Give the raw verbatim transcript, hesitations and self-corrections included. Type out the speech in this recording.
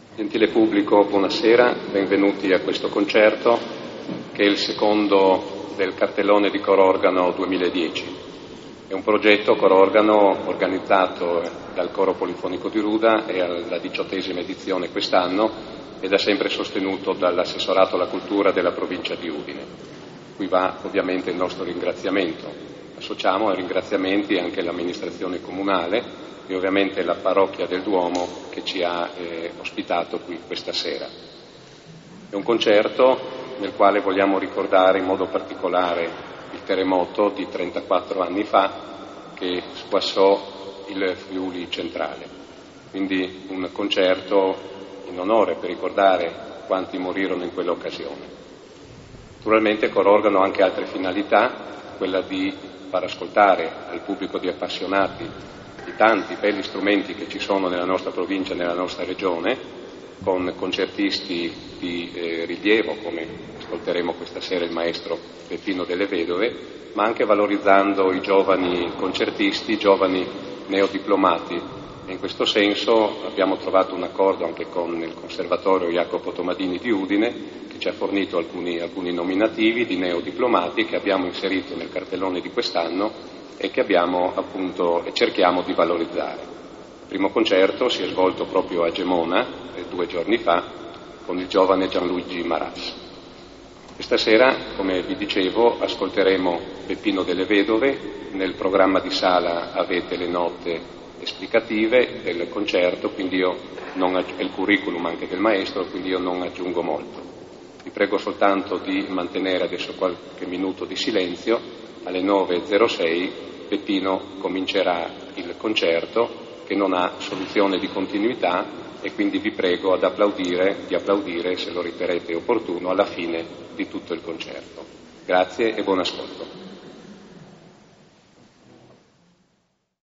Gentile pubblico, buonasera, benvenuti a questo concerto che è il secondo del cartellone di Coro Organo duemiladieci. È un progetto Coro Organo organizzato dal Coro Polifonico di Ruda e alla diciottesima edizione quest'anno e da sempre sostenuto dall'assessorato alla cultura della provincia di Udine. Qui va ovviamente il nostro ringraziamento. Associamo ai ringraziamenti anche l'amministrazione comunale e ovviamente la parrocchia del Duomo che ci ha eh, ospitato qui questa sera. È un concerto nel quale vogliamo ricordare in modo particolare il terremoto di trentaquattro anni fa che squassò il Friuli centrale. Quindi un concerto in onore per ricordare quanti morirono in quell'occasione. Naturalmente Coro Organo ha anche altre finalità, quella di far ascoltare al pubblico di appassionati di tanti belli strumenti che ci sono nella nostra provincia e nella nostra regione, con concertisti di eh, rilievo, come ascolteremo questa sera il maestro Peppino delle Vedove, ma anche valorizzando i giovani concertisti, i giovani neodiplomati. E in questo senso abbiamo trovato un accordo anche con il Conservatorio Jacopo Tomadini di Udine, che ci ha fornito alcuni, alcuni nominativi di neodiplomati che abbiamo inserito nel cartellone di quest'anno e che abbiamo appunto e cerchiamo di valorizzare. Il primo concerto si è svolto proprio a Gemona eh, due giorni fa con il giovane Gianluigi Maras. Questa sera, come vi dicevo, ascolteremo Peppino delle Vedove. Nel programma di sala avete le note esplicative del concerto, quindi io non aggi- è il curriculum anche del maestro, quindi io non aggiungo molto. Vi prego soltanto di mantenere adesso qualche minuto di silenzio. Alle nove e zero sei Peppino comincerà il concerto che non ha soluzione di continuità e quindi vi prego ad applaudire, di applaudire, se lo riterrete opportuno, alla fine di tutto il concerto. Grazie e buon ascolto.